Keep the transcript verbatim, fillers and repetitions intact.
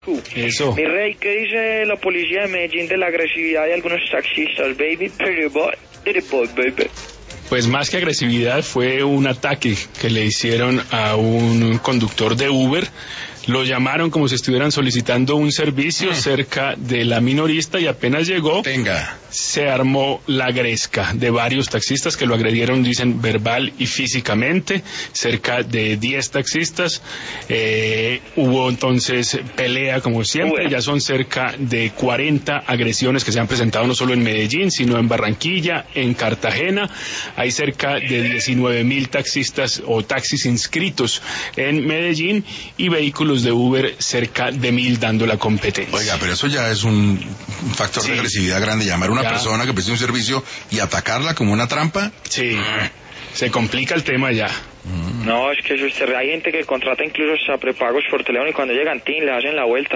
Eso. Mi rey, ¿qué dice la policía de Medellín de la agresividad de algunos taxistas, baby? Pretty boy, pretty boy, baby. Pues más que agresividad fue un ataque que le hicieron a un conductor de Uber. Lo llamaron como si estuvieran solicitando un servicio mm. cerca de la minorista y apenas llegó, Venga. se armó la gresca de varios taxistas que lo agredieron, dicen, verbal y físicamente, cerca de diez taxistas. Eh, hubo entonces pelea como siempre, Uy. ya son cerca de cuarenta agresiones que se han presentado no solo en Medellín, sino en Barranquilla, en Cartagena. Hay cerca de diecinueve mil taxistas o taxis inscritos en Medellín y vehículos de Uber cerca de mil dando la competencia. Oiga, pero eso ya es un factor sí. de agresividad grande, llamar a una ya. persona que preste un servicio y atacarla como una trampa. Sí, se complica el tema ya. No, es que usted, hay gente que contrata incluso hasta prepagos por teléfono y cuando llegan, tin, le hacen la vuelta.